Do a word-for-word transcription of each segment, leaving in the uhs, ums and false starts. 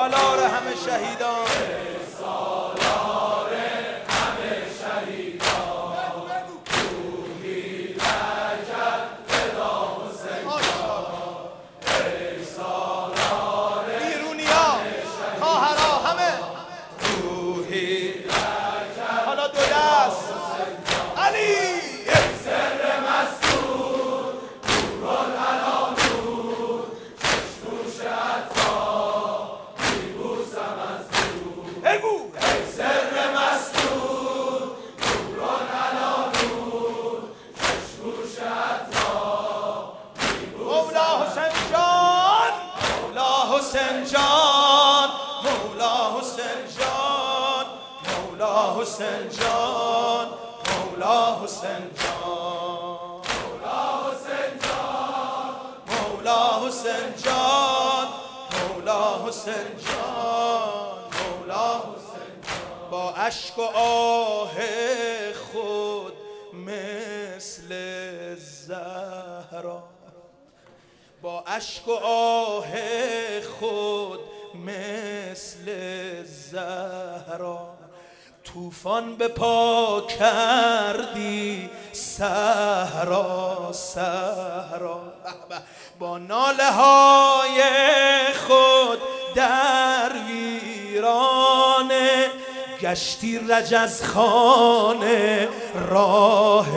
سالار همه شهیدان، سالار همه شهیدان، روحی رجب فدا حسین جان. ای سالار بیرونیا خواهرها همه روحی رجب، حالا دو دست علی سر مستور نوران علا نور، چشموش عطا میبوسم از دور. بگو ای سر مستور نوران علا نور، چشموش عطا مولا حسین جان، مولا حسین جان، مولا حسین جان، مولا حسین جان، مولا حسین جان، مولا حسین جان، مولا حسین جان، مولا حسین جان، مولا حسین جان. با اشک و آه خود مثل زهرا، با اشک و آه خود مثل زهرا، طوفان به پا کردی صحرا صحرا. با ناله های خود در ویرانه گشتی رجز خانه راه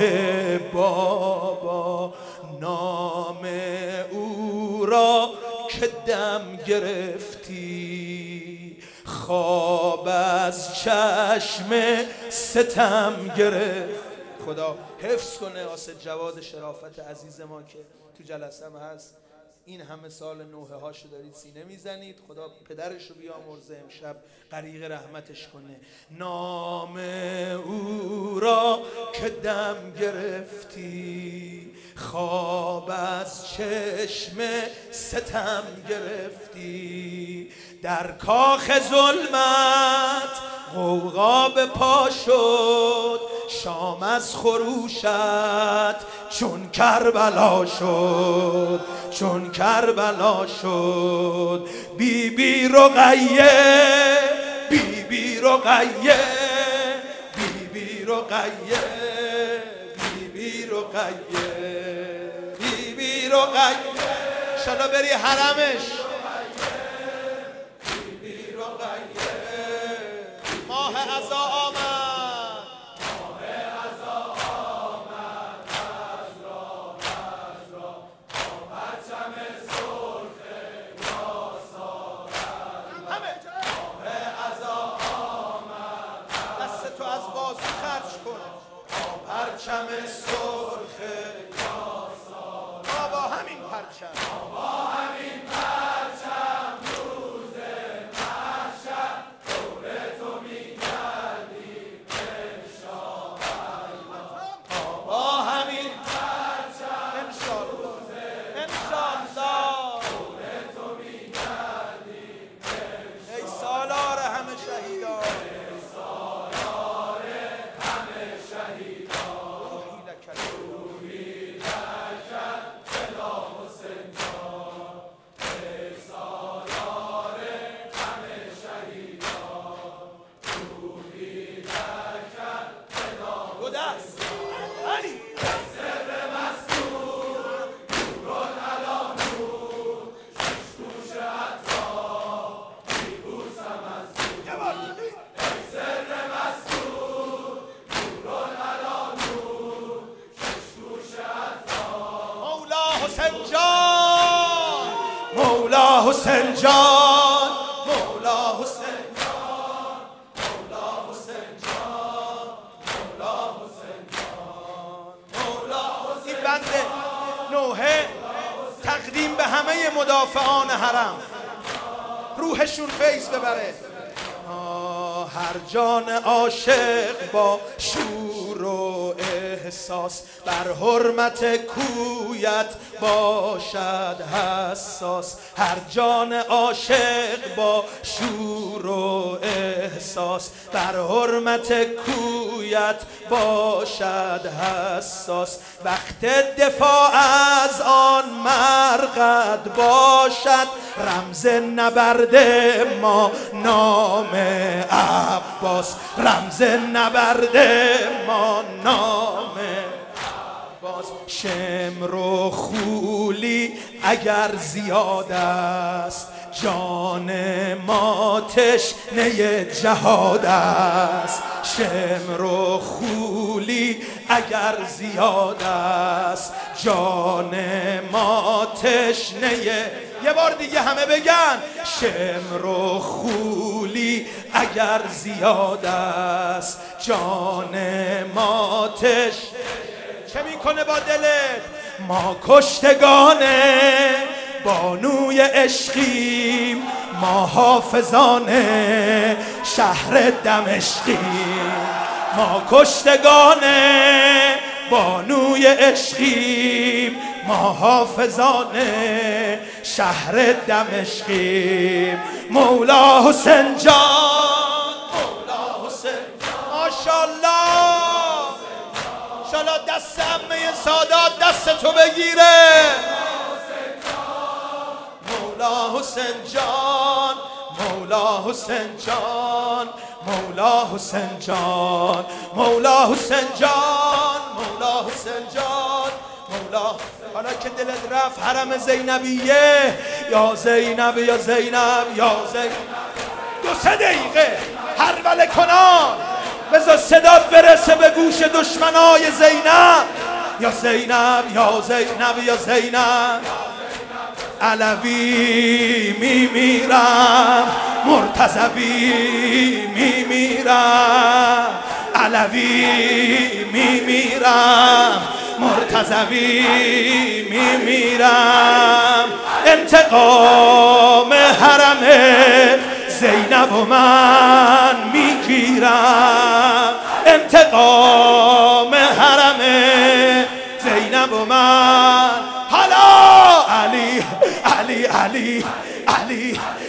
بابا، نام او را که دم گرفتی خواب از چشم ستم گرفت. خدا حفظ کنه آسد جواد شرافت عزیز ما که تو جلسه هم هست. این همه سال نوحه هاشو دارید سینه میزنید، خدا پدرشو بیامرزه امشب غریق رحمتش کنه. نام او را که دم گرفتی خواب از چشم ستم گرفتی، در کاخ ظلمت غوغا به پا شد، شام از خروشت چون کربلا شد، چون کربلا شد. بی بی رقیه، بی بی رقیه، بی بی رقیه، بی بی رقیه، بی بی رقیه. انشالله بری حرمش. بی بی رقیه. ماه عزا آمد، پرچم سرخ یاسار، ما با همین پرچم، با همین پرچم روز محشر دور تو می‌گردیم انشاءالله. با همین پرچم انشاءالله، انشاءالله دور تو می‌گردیم ای سالار همه شهیدان، ای سالار همه شهیدان. روحی رجب فدا حسین جان، ای سالار همه شهیدان. روحی رجب فدا دو دست علی سر مستور نوران علا نور، چشموش عطا میبوسم از دور. ای سر مستور نوران علا نور، چشموش عطا. مولا حسین جان، مولا حسین جان، مولا حسین جان، مولا حسین جان، مولا حسین جان، مولا حسین. این بنده نوحه تقدیم به همه مدافعان حرم، روحشون فیض ببره. آه هر جان عاشق با شور و احساس بر حرمت کویت باشد حساس. هر جان عاشق با شور و احساس بر حرمت کویت باشد حساس. وقت دفاع از آن مرقد باشد رمز نبرد ما نام عباس. رمز نبرد ما نام عباس. شمر و خولی اگر زیاد است جان ما تشنه جهاد است. شمر و خولی اگر زیاد است جان ما تشنه. یه بار دیگه همه بگن شمر و خولی اگر زیاد است جان ما تشنه. چه میکنه با دلت؟ ما کشتگان بانوی عشقیم، ما حافظان شهر دمشقیم. ما کشتگان بانوی عشقیم، ما حافظان شهر دمشقیم. مولا حسین جان، مولا حسین جان، ماشاءالله. انشالله دست عمه سادات دست تو بگیره. مولا حسین جان، مولا حسین جان، مولا حسین جان، مولا حسین جان، مولا حسین جان، مولا. حالا که دلت رفت حرم زینبیه، یا زینب یا زینب یا زینب، دو سه دقیقه هروله کنان بذار صدات برسه به گوش دشمنای زینب. یا زینب یا زینب یا زینب، علوی میمیرم، مرتضوی میمیرم، علوی میمیرم، مرتضوی میمیرم. انتقام حرم زینب و من میگیرم، انتقام حرم زینب و من. حالا علی علی علی علی